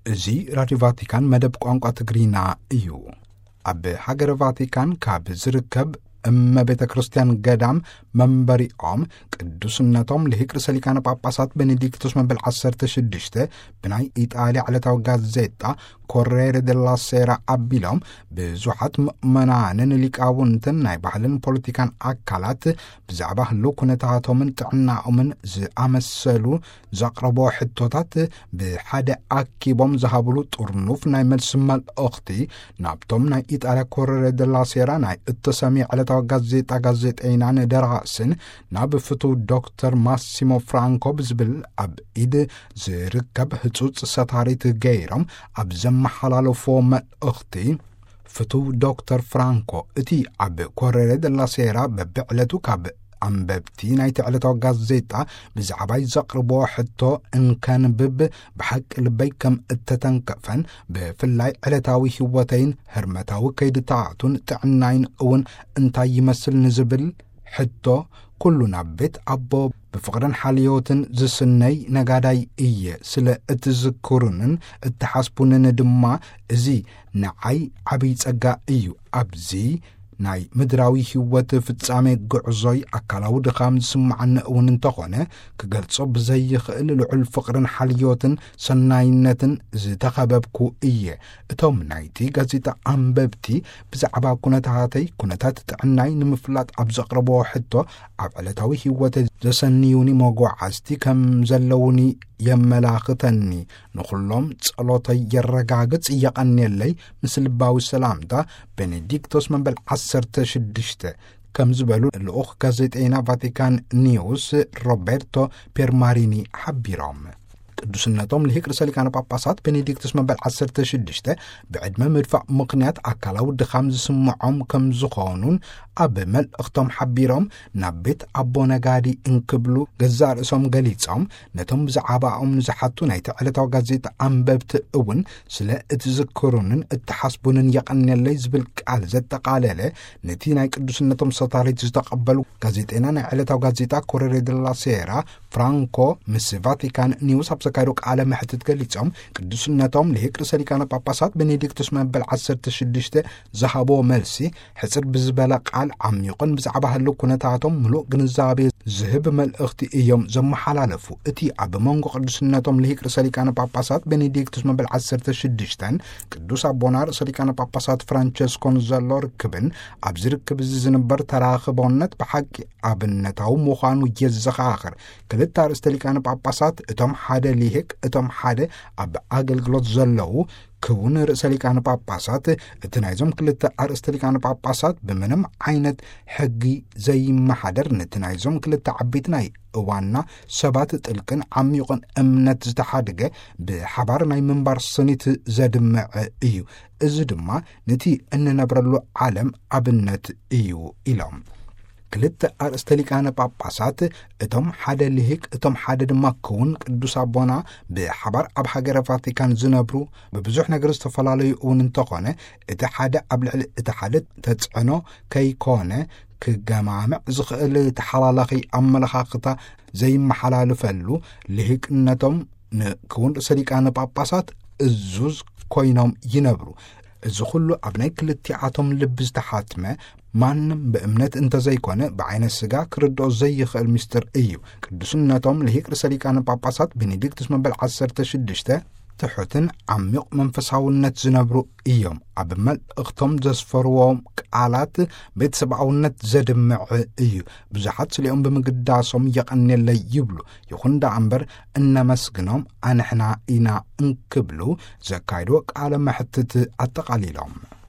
እዚ ራድዮ ቫቲካን መደብ ቋንቋ ትግሪና እዩ። ኣብ ሃገረ ቫቲካን ካብ ዝርከብ ቤተ ክርስቲያን ገዳም መንበሪኦም ቅዱስነቶም ልሂቅ ርእሰ ሊቃነ ጳጳሳት ቤኔዲክቶስ መበል 16 ብናይ ኢጣልያ ዕለታዊ ጋዜጣ ኮሬሬ ደላ ሴራ ኣቢሎም ብዙሓት ምእመናንን ሊቃውንትን ናይ ባህልን ፖለቲካን ኣካላት ብዛዕባ ህልው ኩነታቶምን ጥዕናኦምን ዝኣመሰሉ ዘቕረቦ ሕቶታት ብሓደ ኣኪቦም ዝሃብሉ ጥርኑፍ ናይ መልሲ መልእኽቲ ናብቶም ናይ ኢጣልያ ኮሬሬ ደላ ሴራ ናይ እተሰሚዕ ዕለታዊ ጋዜጠኛን ደራስን ናብ ፍቱው ዶክተር ማሲሞ ፍራንኮ ብዝብል ኣብ ኢድ ዝርከብ ህጹጽ ሰታሪት ገይሮም ኣብ ዘመሓላለፎ መልእኽቲ ፍቱው ዶክተር ፍራንኮ እቲ ኣብ ኮሬሬ ደላ ሴራ በብዕለቱ ካብ ኣንበብቲ ናይቲ ዕለታዊ ጋዜጣ ብዛዕባይ ዘቕርቦ ሕቶ እንከንብብ ብሓቂ ልበይ ከም እተተንከፈን ብፍላይ ዕለታዊ ህይወተይን ህርመታዊ ከይድታቱን ጥዕናይን እውን እንታይ ይመስል ንዝብል ሕቶ ኩሉ ናብ ቤት ኣቦ ብፍቕርን ሓልዮትን ዝስነይ ነጋዳይ እየ ስለ እትዝክሩንን እትሓስቡንን ድማ እዚ ንዓይ ዓብይ ጸጋ እዩ። ኣብዚ ናይ ምድራዊ ህይወት ፍጻሜ ጉዕዞይ ኣካላዊ ድኻም ዝስማዓኒ እውን እንተኾነ ክገልጾ ብዘይኽእል ልዑል ፍቕርን ሓልዮትን ሰናይነትን ዝተኸበብኩ እየ። እቶም ናይቲ ጋዜጣ ኣንበብቲ ብዛዕባ ኩነታት ጥዕናይ ንምፍላጥ ኣብ ዘቕረቦ ሕቶ ኣብ ዕለታዊ ህይወት ዘሰንዩኒ መጓዓዝቲ ከም ዘለውኒ የመላኽተኒ ንኹሎም ጸሎተይ የረጋግጽ እየቐንየለይ ምስ ልባዊ ሰላምታ ቤኔዲክቶስ መበል 16 ከም ዝበሉ ልኡኽ ጋዜጠኛ ቫቲካን ኒውስ ሮቤርቶ ፔርማሪኒ ሓቢሮም። ቅዱስነቶም ልሂቅ ርእሰ ሊቃነ ጳጳሳት ቤኔዲክቶስ መበል 16 ብዕድመ ምድፋዕ ምኽንያት ኣካላዊ ድኻም ዝስምዖም ከም ዝኾኑን ኣብ መልእኽቶም ሓቢሮም ናብ ቤት ኣቦ ነጋዲ እንክብሉ ገዛ ርእሶም ገሊጾም ነቶም ብዛዕባኦም ንዝሓቱ ናይቲ ዕለታዊ ጋዜጣ ኣንበብቲ እውን ስለ እትዝክሩንን እትሓስቡንን የቐንየለይ ዝብል ቃል ዘጠቓለለ ነቲ ናይ ቅዱስነቶም ሰታሪት ዝተቐበሉ ጋዜጠኛ ናይ ዕለታዊ ጋዜጣ ኮሬሬ ደላ ሴራ ፍራንኮ ምስ ቫቲካን ኒውስ ኣብ ዘካይዶ ቃለ መሕትት ገሊጾም ቅዱስነቶም ልሂቅ ርእሰ ሊቃነ ጳጳሳት ቤኔዲክቶስ መበል 16 ዝሃቦ መልሲ ሕፅር ብዝበለ ቃል ዓሚቑን ብዛዕባ ህልው ኩነታቶም ምሉእ ግንዛቤ ዝህብ መልእኽቲ እዮም ዘመሓላለፉ። እቲ ኣብ መንጎ ቅዱስነቶም ልሂቅ ርእሰ ሊቃነ ጳጳሳት ቤኔዲክቶስ መበል 16 ቅዱስ ኣቦና ርእሰ ሊቃነ ጳጳሳት ፍራንቸስኮን ዘሎ ርክብን ኣብ ዝርክብ ዝንበር ተራኽቦነት ብሓቂ ኣብነታዊ ምዃኑ የዘኻኽር። ክልተ ርእሰ ሊቃነ ጳጳሳት እቶም ሓደ ልሂቅ እቶም ሓደ ኣብ ኣገልግሎት ዘለዉ ክውን ርእሰ ሊቃነ ጳጳሳት እቲ ናይዞም ክልተ ኣርእስተ ሊቃነ ጳጳሳት ብምንም ዓይነት ሕጊ ዘይመሓደር ነቲ ናይዞም ክልተ ዓበይቲ ናይ እዋንና ሰባት ጥልቅን ዓሚቑን እምነት ዝተሓደገ ብሓባር ናይ ምንባር ስኒት ዘድምዕ እዩ። እዚ ድማ ነቲ እንነብረሉ ዓለም ኣብነት እዩ ኢሎም። ክልተ ኣርእስተ ሊቃነ ጳጳሳት እቶም ሓደ ልሂቅ እቶም ሓደ ድማ ክውን ቅዱስ ኣቦና ብሓባር ኣብ ሃገረ ቫቲካን ዝነብሩ ብብዙሕ ነገር ዝተፈላለዩ እውን እንተኾነ እቲ ሓደ ኣብ ልዕሊ እቲ ሓደ ተጽዕኖ ከይኮነ ክገማምዕ ዝኽእል ተሓላላኺ ኣመለኻኽታ ዘይመሓላልፈሉ ልሂቅነቶም ንክውን ርእሰ ሊቃነ ጳጳሳት እዙዝ ኮይኖም ይነብሩ። እዚ ኩሉ ኣብ ናይ ክልቲዓቶም ልቢ ዝተሓትመ ማንም ብእምነት እንተዘይኮነ ብዓይነ ስጋ ክርድኦ ዘይኽእል ምስጢር እዩ። ቅዱስነቶም ልሂቅ ርእሰ ሊቃነ ጳጳሳት ቤኔዲክቶስ መበል 16 ትሑትን ዓሚቕ መንፈሳውነት ዝነብሩ እዮም። ኣብ መልእኽቶም ዘስፈርዎም ቃላት ቤተ ሰብኣውነት ዘድምዕ እዩ። ብዙሓት ስሊኦም ብምግዳሶም የቐንየለይ ይብሉ። ይኹን ዳ እምበር እነመስግኖም ኣንሕና ኢና እንክብሉ ዘካይዶ ቃለ መሕትት ኣጠቓሊሎም